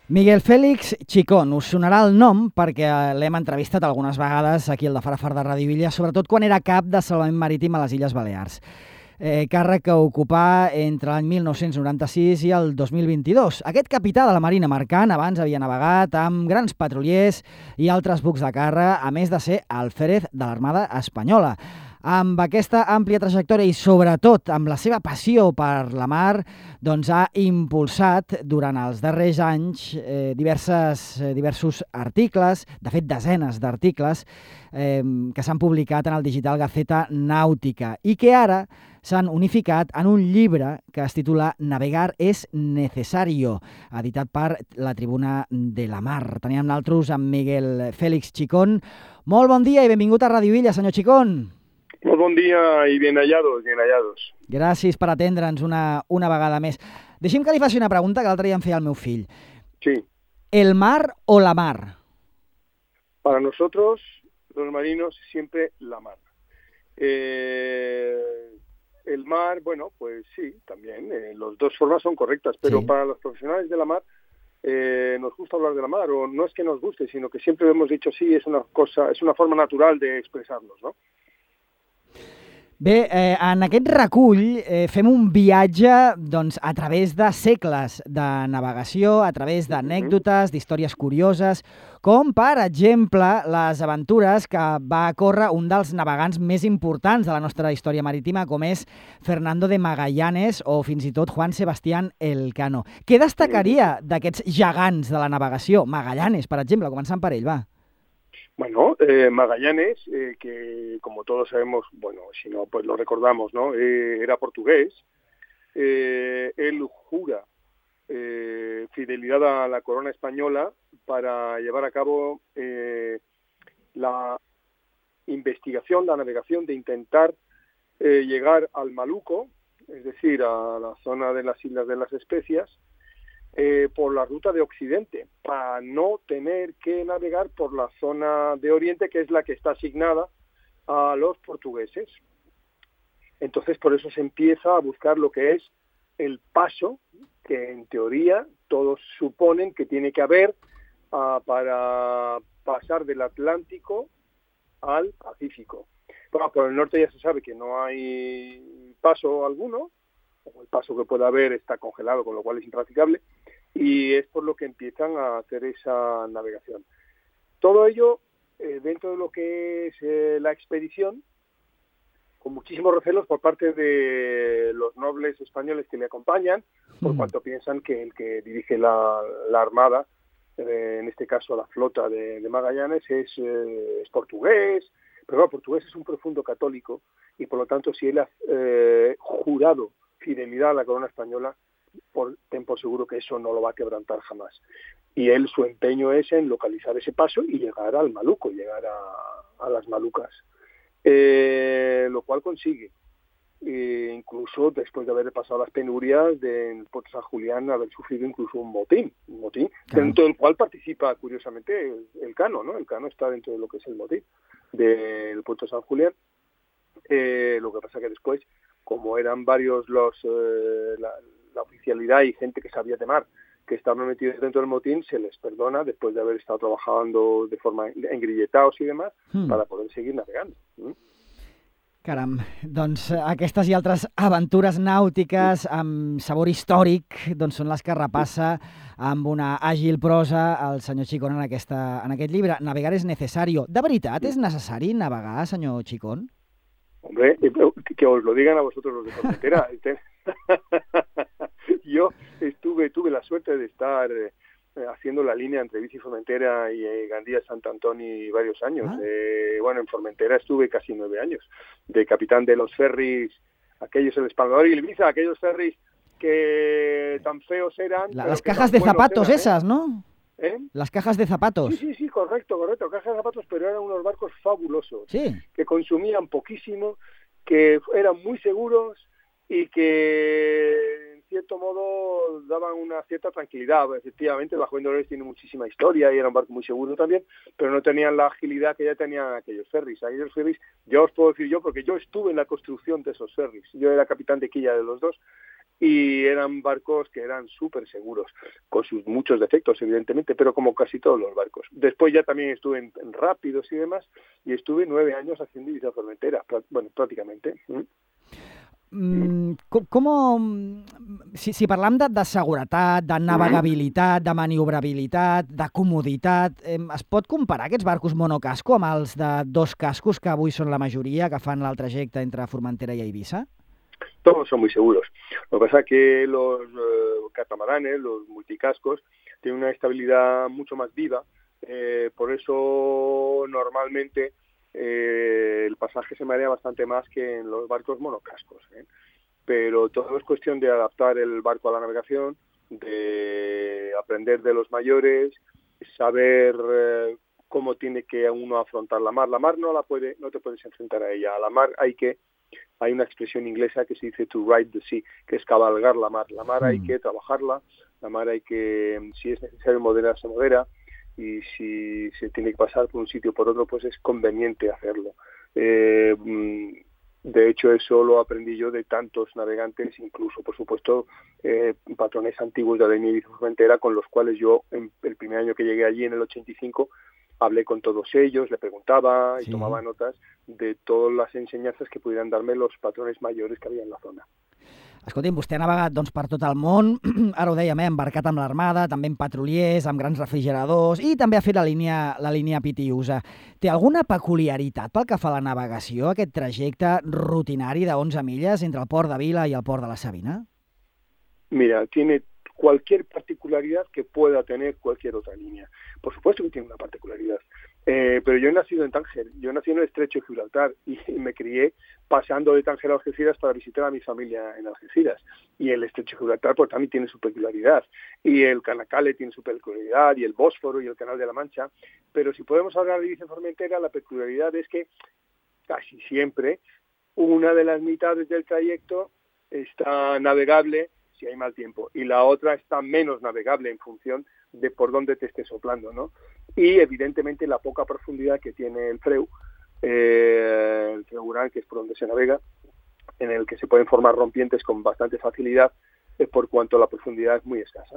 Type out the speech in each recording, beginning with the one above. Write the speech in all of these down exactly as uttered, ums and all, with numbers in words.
Miguel Fèlix Chicón, us sonarà el nom perquè l'hem entrevistat algunes vegades aquí al de Farafar de Ràdio Villa, sobretot quan era cap de Salvament Marítim a les Illes Balears. Eh, càrrec que ocupà entre l'any mil nou-cents noranta-sis i el dos mil vint-i-dos. Aquest capità de la Marina Mercant abans havia navegat amb grans petroliers i altres bucs de càrrega, a més de ser alférez de l'Armada Espanyola. Amb aquesta àmplia trajectòria i sobretot amb la seva passió per la mar, doncs ha impulsat durant els darrers anys eh, diverses, eh, diversos articles, de fet desenes d'articles, eh, que s'han publicat en el digital Gaceta Nàutica i que ara s'han unificat en un llibre que es titula Navegar es necesario, editat per la Tribuna de la Mar. Teníem nosaltres amb Miguel Fèlix Chicón. Molt bon dia i benvingut a Ràdio Villa, senyor Chicón. Molt bon dia i bien hallados, bien hallados. Gràcies per atendre'ns una, una vegada més. Deixi'm que li faci una pregunta que l'altre dia em feia el meu fill. Sí. ¿El mar o la mar? Para nosotros, los marinos, siempre la mar. Eh, el mar, bueno, pues sí, también. Eh, las dos formas son correctas, pero sí. Para los profesionales de la mar, eh, nos gusta hablar de la mar, o no es que nos guste, sino que siempre hemos dicho sí, es una cosa, es una forma natural de expresarnos, ¿no? Bé, eh, en aquest recull eh, fem un viatge doncs, a través de segles de navegació, a través d'anècdotes, d'històries curioses, com, per exemple, les aventures que va córrer un dels navegants més importants de la nostra història marítima, com és Fernando de Magallanes o fins i tot Juan Sebastián Elcano. Què destacaria d'aquests gegants de la navegació? Magallanes, per exemple, començant per ell, va. Bueno, eh, Magallanes, eh, que como todos sabemos, bueno, si no, pues lo recordamos, ¿no? Eh, era portugués. Eh, él jura eh, fidelidad a la corona española para llevar a cabo eh, la investigación, la navegación de intentar eh, llegar al Maluco, es decir, a la zona de las Islas de las Especias, Eh, por la ruta de Occidente, para no tener que navegar por la zona de Oriente, que es la que está asignada a los portugueses. Entonces, por eso se empieza a buscar lo que es el paso, que en teoría todos suponen que tiene que haber uh, para pasar del Atlántico al Pacífico. Bueno, por el norte ya se sabe que no hay paso alguno, o el paso que pueda haber está congelado, con lo cual es impracticable, y es por lo que empiezan a hacer esa navegación. Todo ello eh, dentro de lo que es eh, la expedición, con muchísimos recelos por parte de los nobles españoles que le acompañan, por cuanto piensan que el que dirige la, la armada, eh, en este caso la flota de, de Magallanes, es, eh, es portugués, pero bueno, portugués es un profundo católico, y por lo tanto si él ha eh, jurado fidelidad a la corona española, por, ten por seguro que eso no lo va a quebrantar jamás. Y él, su empeño es en localizar ese paso y llegar al Maluco, llegar a, a las Malucas. Eh, lo cual consigue. Eh, incluso después de haber pasado las penurias del puerto San Julián, haber sufrido incluso un motín, un motín claro. Dentro del cual participa, curiosamente, el, el Cano, ¿no? El Cano está dentro de lo que es el motín del puerto San Julián. Eh, lo que pasa que después, como eran varios los eh, la, la oficialidad y gente que sabía de mar que estaban metidos dentro del motín, se les perdona después de haber estado trabajando de forma engrilletados i demás hmm. para poder seguir navegando. ¿Mm? Caram, doncs aquestes i altres aventures nàutiques amb sabor històric doncs són les que repassa amb una àgil prosa el senyor Chicón en, aquesta, en aquest llibre. Navegar es necesario. De veritat és necessari navegar, senyor Chicón? Hombre, que os lo digan a vosotros los de Formentera. Yo estuve, tuve la suerte de estar eh, haciendo la línea entre Bici Formentera y eh, Gandía Sant Antoni varios años. Ah. Eh, bueno, en Formentera estuve casi nueve años, de capitán de los ferries, aquellos el Espaldador y el Ibiza, aquellos ferries que tan feos eran. La, las cajas de zapatos eran, esas, ¿eh? ¿No? ¿Eh? Las cajas de zapatos. Sí, sí, sí, correcto, correcto, cajas de zapatos, pero eran unos barcos fabulosos, sí. Que consumían poquísimo, que eran muy seguros y que cierto modo, daban una cierta tranquilidad. Efectivamente, el Bajo de Dolores tiene muchísima historia y era un barco muy seguro también, pero no tenían la agilidad que ya tenían aquellos ferries. Aquellos ferries, ya os puedo decir yo, porque yo estuve en la construcción de esos ferries. Yo era capitán de quilla de los dos, y eran barcos que eran súper seguros, con sus muchos defectos, evidentemente, pero como casi todos los barcos. Después ya también estuve en, en Rápidos y demás, y estuve nueve años haciendo Ibiza Formentera, bueno, prácticamente. Mm, com, com, si, si parlam de, de seguretat, de navegabilitat, de maniobrabilitat, de comoditat, eh, es pot comparar aquests barcos monocasco amb els de dos cascos, que avui són la majoria, que fan el trajecte entre Formentera i Eivissa? Todos son muy seguros. Lo que pasa es que los eh, catamaranes, los multicascos, tienen una estabilidad mucho más viva, eh, por eso normalmente eh, el pasaje se marea bastante más que en los barcos monocascos, ¿eh? Pero todo es cuestión de adaptar el barco a la navegación, de aprender de los mayores, saber eh, cómo tiene que uno afrontar la mar. La mar no la puede, no te puedes enfrentar a ella. A la mar hay que Hay una expresión inglesa que se dice to ride the sea, que es cabalgar la mar. La mar mm. hay que trabajarla, la mar hay que, si es necesario moderar, se modera, y si se tiene que pasar por un sitio o por otro, pues es conveniente hacerlo. Eh, de hecho, eso lo aprendí yo de tantos navegantes, incluso, por supuesto, eh, patrones antiguos de la línea Ibiza Formentera, con los cuales yo, en el primer año que llegué allí, en el ochenta y cinco, hablé con todos ellos, le preguntaba y sí. tomaba notas de todas las enseñanzas que pudieran darme los patrones mayores que había en la zona. Escolti'm, vostè ha navegat doncs, per tot el món, ara ho dèiem, eh, embarcat amb l'Armada, també en petroliers, amb grans refrigeradors, i també ha fet la línia, la línia Pitiusa. Té alguna peculiaritat pel que fa a la navegació, aquest trajecte rutinari de onze milles entre el port de Vila i el port de la Sabina? Mira, tiene cualquier particularidad que pueda tener cualquier otra línea. Por supuesto que tiene una particularidad, eh, pero yo he nacido en Tánger, yo nací en el Estrecho de Gibraltar y, y me crié pasando de Tánger a Algeciras para visitar a mi familia en Algeciras. Y el Estrecho de Gibraltar pues, también tiene su peculiaridad, y el Canacale tiene su peculiaridad, y el Bósforo y el Canal de la Mancha. Pero si podemos hablar de Ibiza Formentera, la peculiaridad es que casi siempre una de las mitades del trayecto está navegable si hay mal tiempo, y la otra está menos navegable en función de por dónde te esté soplando, ¿no? Y evidentemente la poca profundidad que tiene el Freu, eh, el Freu Gran, que es por donde se navega, en el que se pueden formar rompientes con bastante facilidad, eh, por cuanto la profundidad es muy escasa.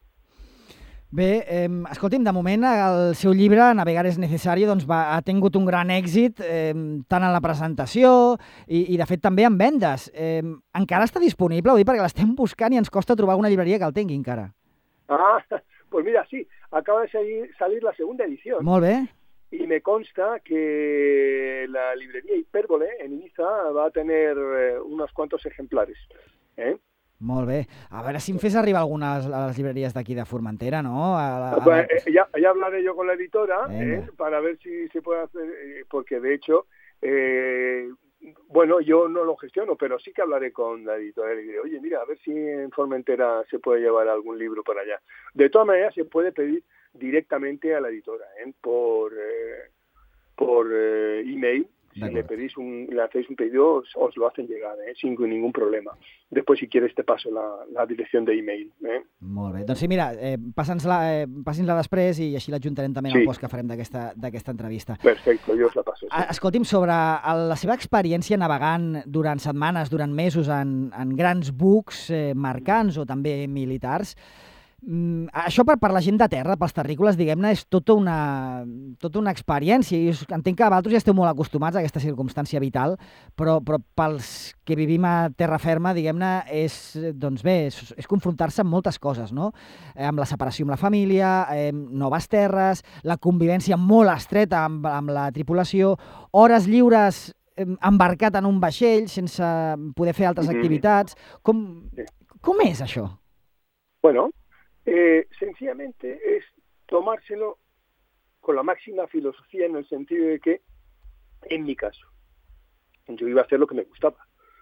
Bé, eh, escolti'm, de moment el seu llibre, Navegar és necessari, doncs va, ha tingut un gran èxit, eh, tant en la presentació i, i de fet també en vendes. Eh, encara està disponible, ho dic perquè l'estem buscant i ens costa trobar una llibreria que el tingui encara. Ah, pues mira, sí, acaba de salir, salir la segunda edición. Molt bé. Y me consta que la librería Hipérbole en Ibiza va a tener eh, unos cuantos ejemplares, ¿eh? Molt bé. A veure si em fes arribar algunes a les llibreries d'aquí de Formentera, ¿no? A la, a la... Bueno, eh, ya, ya hablaré yo con la editora eh, para ver si se puede hacer, eh, porque de hecho, eh, bueno, yo no lo gestiono, pero sí que hablaré con la editora y diré, oye, mira, a ver si en Formentera se puede llevar algún libro para allá. De todas maneras, se puede pedir directamente a la editora, ¿eh? por, eh, por eh, email. Si le pedís un, le hacéis un pedido, os, os lo hacen llegar, eh, sin ningún problema. Después, si quieres, te paso la, la direcció de email. Eh? Molt bé. Doncs sí, mira, eh, passa'ns-la eh, passin-la després i així l'ajuntarem també en sí. el post que farem d'aquesta entrevista. Perfecte, jo us la passo. Sí. Escolti'm, sobre el, la seva experiència navegant durant setmanes, durant mesos, en, en grans bucs eh, mercants o també militars, Mm, això per, per la gent de terra, pels terrícoles, diguem-ne, és tota una, tota una experiència. I entenc que vosaltres ja esteu molt acostumats a aquesta circumstància vital, però, però pels que vivim a terra ferma, diguem-ne, és, doncs bé, és, és confrontar-se amb moltes coses, no? Eh, amb la separació amb la família, eh, noves terres, la convivència molt estreta amb, amb la tripulació, hores lliures eh, embarcat en un vaixell sense poder fer altres mm-hmm. activitats. Com, com és això? Bueno, Eh, sencillamente es tomárselo con la máxima filosofía, en el sentido de que, en mi caso, yo iba a hacer lo que me gustaba.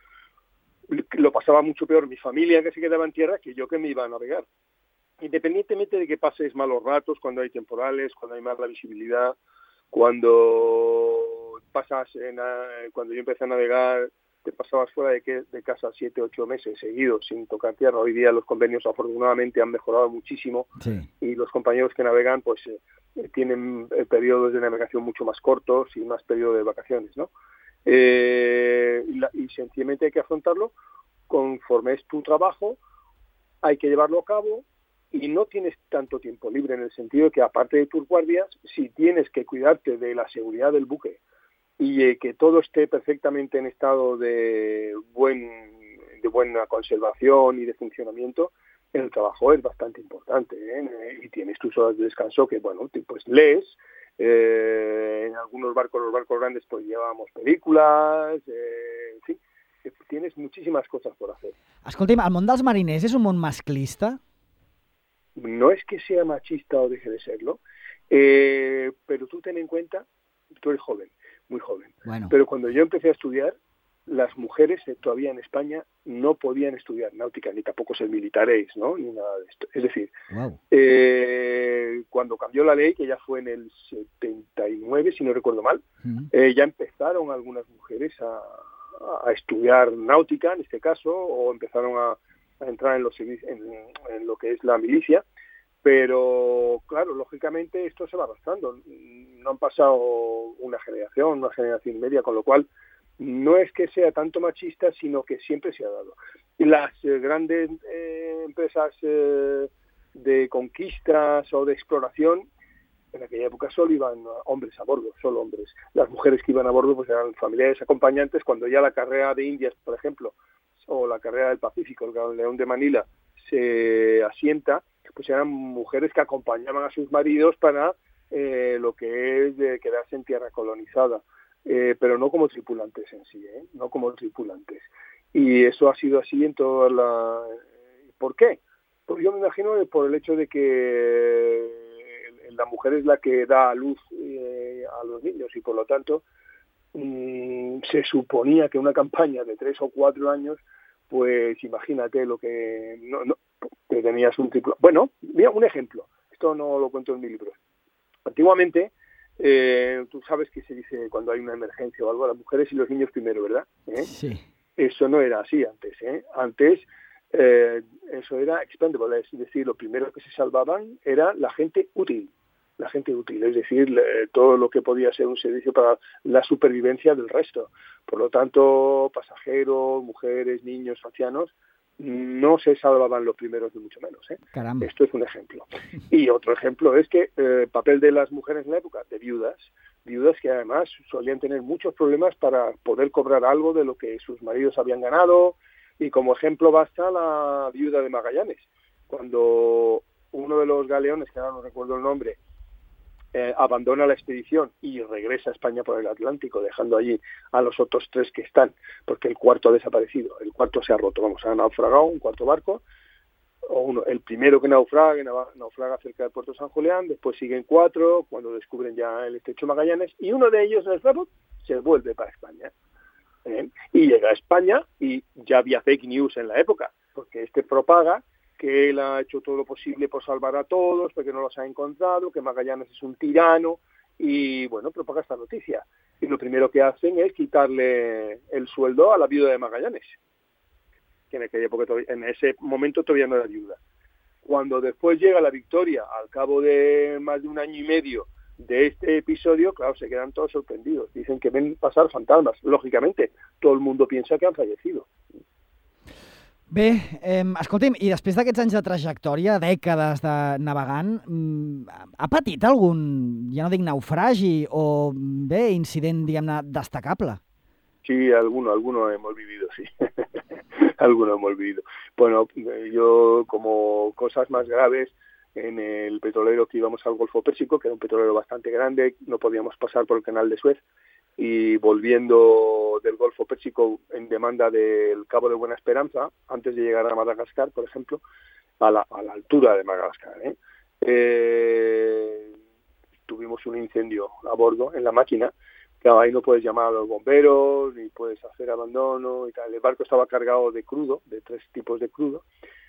Lo pasaba mucho peor mi familia, que se quedaba en tierra, que yo, que me iba a navegar. Independientemente de que pases malos ratos, cuando hay temporales, cuando hay mala visibilidad, cuando pasas en, cuando yo empecé a navegar, te pasabas fuera de, que, de casa siete, ocho meses seguidos sin tocar tierra. Hoy día los convenios afortunadamente han mejorado muchísimo, sí. Y los compañeros que navegan pues eh, tienen eh, periodos de navegación mucho más cortos y más periodo de vacaciones, ¿no? Eh, y, la, y sencillamente hay que afrontarlo conforme es tu trabajo, hay que llevarlo a cabo y no tienes tanto tiempo libre, en el sentido de que aparte de tus guardias, si tienes que cuidarte de la seguridad del buque y eh, que todo esté perfectamente en estado de buen de buena conservación y de funcionamiento, el trabajo es bastante importante, ¿eh? Y tienes tus horas de descanso que, bueno, pues lees, eh, en algunos barcos, los barcos grandes, pues llevábamos películas, eh, en fin, tienes muchísimas cosas por hacer. Escolti'm, el món dels mariners és un món masclista? No es que sea machista o deje de serlo, eh, pero tú ten en cuenta, tú eres joven, muy joven, bueno. Pero cuando yo empecé a estudiar, las mujeres eh, todavía en España no podían estudiar náutica, ni tampoco ser militares, ¿no? Ni nada de esto. Es decir, wow. eh, cuando cambió la ley, que ya fue en el setenta y nueve, si no recuerdo mal, uh-huh. eh, ya empezaron algunas mujeres a, a estudiar náutica, en este caso, o empezaron a a entrar en, los, en, en lo que es la milicia, pero claro, lógicamente esto se va arrastrando. No han pasado una generación, una generación y media, con lo cual no es que sea tanto machista, sino que siempre se ha dado. Y las eh, grandes eh, empresas eh, de conquistas o de exploración, en aquella época solo iban hombres a bordo, solo hombres. Las mujeres que iban a bordo pues eran familiares acompañantes. Cuando ya la carrera de Indias, por ejemplo, o la carrera del Pacífico, el Gran León de Manila, se asienta, pues eran mujeres que acompañaban a sus maridos para eh, lo que es de quedarse en tierra colonizada, eh, pero no como tripulantes en sí, ¿eh? No como tripulantes. Y eso ha sido así en toda la... ¿Por qué? Pues yo me imagino por el hecho de que la mujer es la que da a luz eh, a los niños y por lo tanto mmm, se suponía que una campaña de tres o cuatro años, pues imagínate lo que no, no que tenías un tripulante. Bueno, mira un ejemplo, esto no lo cuento en mi libro. Antiguamente, eh, tú sabes que se dice cuando hay una emergencia o algo, las mujeres y los niños primero, ¿verdad? ¿Eh? Sí. Eso no era así antes, ¿eh? Antes eh, eso era expendable, es decir, lo primero que se salvaban era la gente útil. La gente útil, es decir, eh, todo lo que podía ser un servicio para la supervivencia del resto. Por lo tanto, pasajeros, mujeres, niños, ancianos, no se salvaban los primeros ni mucho menos, ¿eh? Caramba. Esto es un ejemplo. Y otro ejemplo es que el eh, papel de las mujeres en la época, de viudas, viudas que además solían tener muchos problemas para poder cobrar algo de lo que sus maridos habían ganado, y como ejemplo basta la viuda de Magallanes, cuando uno de los galeones, que ahora no recuerdo el nombre, Eh, abandona la expedición y regresa a España por el Atlántico, dejando allí a los otros tres que están, porque el cuarto ha desaparecido, el cuarto se ha roto, vamos, ha naufragado un cuarto barco, o uno, el primero que naufraga, naufraga cerca del puerto de San Julián, después siguen cuatro, cuando descubren ya el estrecho Magallanes, y uno de ellos, el reboot, se vuelve para España. ¿Eh? Y llega a España, y ya había fake news en la época, porque este propaga que él ha hecho todo lo posible por salvar a todos, porque no los ha encontrado, que Magallanes es un tirano, y bueno, propaga esta noticia. Y lo primero que hacen es quitarle el sueldo a la viuda de Magallanes, que en aquella época, en ese momento todavía no era viuda. Cuando después llega la victoria, al cabo de más de un año y medio de este episodio, claro, se quedan todos sorprendidos. Dicen que ven pasar fantasmas. Lógicamente, todo el mundo piensa que han fallecido. Bé, eh, escolti'm, i després d'aquests anys de trajectòria, dècades de navegant, ha patit algun, ja no dic naufragi, o bé, incident, diguem-ne, destacable? Sí, alguno, alguno hemos vivido, sí. Alguno hemos vivido. Bueno, yo como cosas más graves, en el petrolero que íbamos al Golfo Pérsico, que era un petrolero bastante grande, no podíamos pasar por el canal de Suez, y volviendo del Golfo Pérsico en demanda del Cabo de Buena Esperanza, antes de llegar a Madagascar, por ejemplo, a la, a la altura de Madagascar, ¿eh? Eh, tuvimos un incendio a bordo en la máquina. Claro, ahí no puedes llamar a los bomberos, ni puedes hacer abandono y tal. El barco estaba cargado de crudo, de tres tipos de crudo,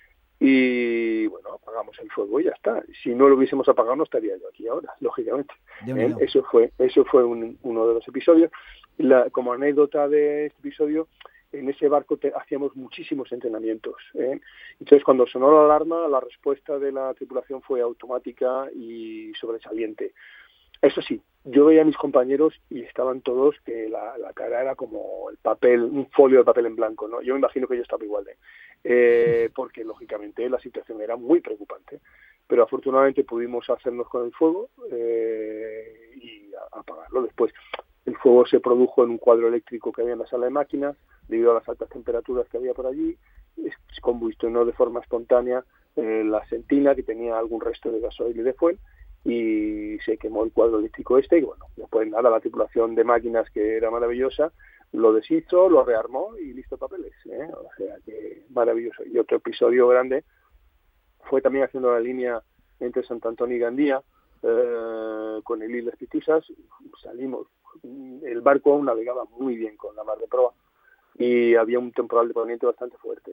y bueno, apagamos el fuego y ya está. Si no lo hubiésemos apagado no estaría yo aquí ahora, lógicamente. ¿Eh? Eso fue eso fue un, uno de los episodios. La, como anécdota de este episodio, en ese barco te, hacíamos muchísimos entrenamientos, ¿eh? Entonces, cuando sonó la alarma, la respuesta de la tripulación fue automática y sobresaliente. Eso sí, yo veía a mis compañeros y estaban todos que la, la cara era como el papel, un folio de papel en blanco, ¿no? Yo me imagino que yo estaba igual de, eh, porque lógicamente la situación era muy preocupante. Pero afortunadamente pudimos hacernos con el fuego eh, y a, apagarlo. Después el fuego se produjo en un cuadro eléctrico que había en la sala de máquinas, debido a las altas temperaturas que había por allí, se combustionó de forma espontánea eh, la sentina, que tenía algún resto de gasoil y de fuel, y se quemó el cuadro eléctrico este, y bueno, después nada, la tripulación de máquinas, que era maravillosa, lo deshizo, lo rearmó y listo papeles, ¿eh? O sea que maravilloso. Y otro episodio grande fue también haciendo la línea entre Sant Antoni y Gandía, eh, con el Islas Pitiusas, salimos, el barco aún navegaba muy bien con la mar de proa, y había un temporal de poniente bastante fuerte.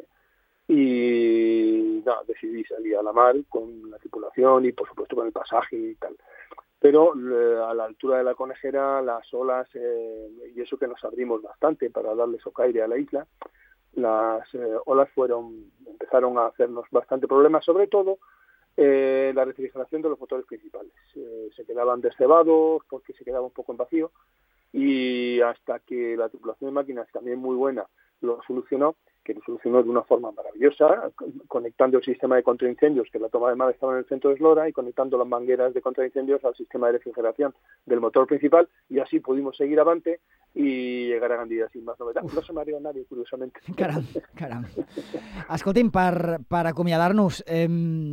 Y no, decidí salir a la mar con la tripulación y por supuesto con el pasaje y tal. Pero eh, a la altura de la conejera, las olas, eh, y eso que nos abrimos bastante para darle socaire a la isla, las eh, olas fueron empezaron a hacernos bastante problemas, sobre todo eh, la refrigeración de los motores principales. Eh, se quedaban descebados porque se quedaba un poco en vacío, y hasta que la tripulación de máquinas, también muy buena, lo solucionó, que lo solucionó de una forma maravillosa, conectando el sistema de contraincendios, que la toma de mar estaba en el centro de eslora, y conectando las mangueras de contraincendios al sistema de refrigeración del motor principal, y así pudimos seguir avante y llegar a Gandía sin más novedad. No se mareó nadie, curiosamente. Caram, caram. Escolti'm, per, per acomiadar-nos, eh,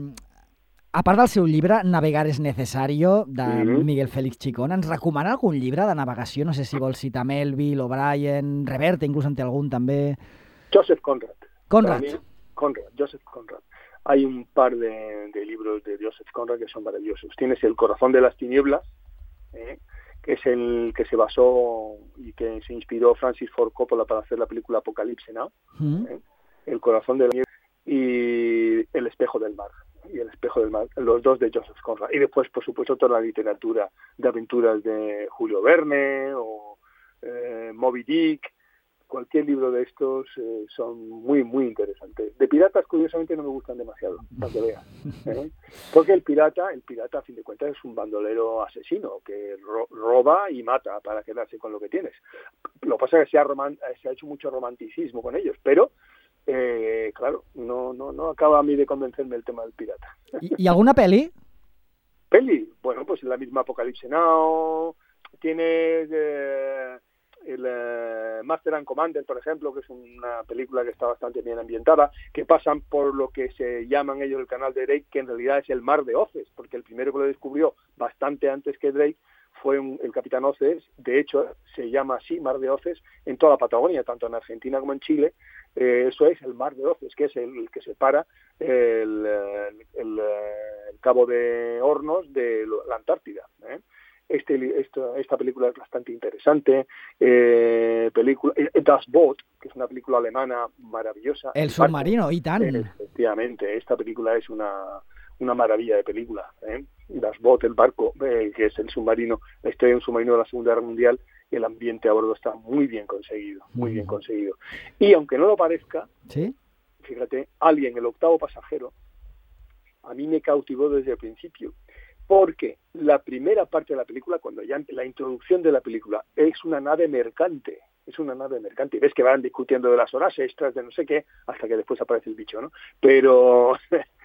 a part del seu llibre Navegar es necesario, de mm-hmm. Miguel Félix Chicón, ens recomana algun llibre de navegació? No sé si vol citar Melville, O'Brien, Reverte, inclús en té algun també. Joseph Conrad. Conrad. Mí, Conrad, Joseph Conrad. Hay un par de, de libros de Joseph Conrad que son maravillosos. Tienes El corazón de las tinieblas, ¿eh? que es el que se basó y que se inspiró Francis Ford Coppola para hacer la película Apocalipse Now, mm. ¿eh? El corazón de la niebla, y El espejo del mar. y El espejo del mar, los dos de Joseph Conrad. Y después, por supuesto, toda la literatura de aventuras de Julio Verne o eh, Moby Dick. Cualquier libro de estos eh, son muy, muy interesantes. De piratas, curiosamente, no me gustan demasiado, para que veas, ¿eh? Porque el pirata, el pirata, a fin de cuentas, es un bandolero asesino que ro- roba y mata para quedarse con lo que tienes. Lo que pasa es que se ha, roman- se ha hecho mucho romanticismo con ellos, pero, eh, claro, no, no, no acaba a mí de convencerme el tema del pirata. ¿Y, y alguna peli? Peli, bueno, pues la misma Apocalipse Now, tiene... Eh, el eh, Master and Commander, por ejemplo, que es una película que está bastante bien ambientada, que pasan por lo que se llaman ellos el canal de Drake, que en realidad es el mar de Oces, porque el primero que lo descubrió bastante antes que Drake fue un, el capitán Oces. De hecho, se llama así, mar de Oces, en toda la Patagonia, tanto en Argentina como en Chile. Eh, eso es el mar de Oces, que es el, el que separa el, el, el, el Cabo de Hornos de la Antártida, ¿eh? Este, esta, esta película es bastante interesante. Eh, película, eh, Das Boot, que es una película alemana maravillosa. El submarino, y tan. Eh, efectivamente, esta película es una, una maravilla de película, ¿eh? Das Boot, el barco, eh, que es el submarino, la historia de un submarino de la Segunda Guerra Mundial, y el ambiente a bordo está muy bien conseguido, muy mm. bien conseguido. Y aunque no lo parezca, ¿sí? Fíjate, Alien, el octavo pasajero, a mí me cautivó desde el principio. Porque la primera parte de la película, cuando ya la introducción de la película, es una nave mercante, es una nave mercante, y ves que van discutiendo de las horas extras, de no sé qué, hasta que después aparece el bicho, ¿no? Pero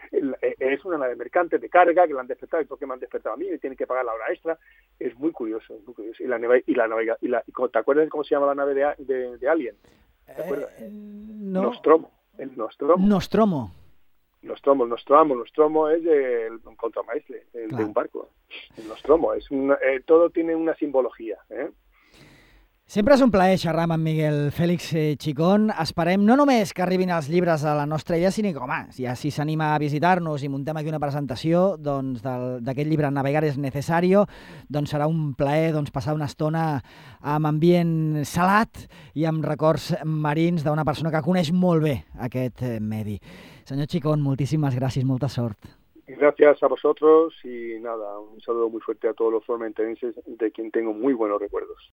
es una nave mercante de carga, que la han despertado, y por qué me han despertado a mí, y tienen que pagar la hora extra. Es muy curioso, es muy curioso. Y la nave, y la navega, y la, ¿te acuerdas cómo se llama la nave de, de, de Alien? ¿Te acuerdas? Eh, no. Nostromo, el Nostromo. Nostromo. Nostromo, el Nostromo, el Nostromo es el contramaestre, el claro. de un barco. El Nostromo, es una, eh, todo tiene una simbología, ¿eh? Sempre és un plaer xerrar amb en Miguel Félix Chicón. Esperem no només que arribin els llibres a la nostra illa, sinó que, home, ja si s'anima a visitar-nos i muntem aquí una presentació doncs, d'aquest llibre Navegar es necesario, doncs serà un plaer doncs, passar una estona amb ambient salat i amb records marins d'una persona que coneix molt bé aquest medi. Senyor Chicón, moltíssimes gràcies, molta sort. Gracias a vosotros y nada, un saludo muy fuerte a todos los formenterenses, de quien tengo muy buenos recuerdos.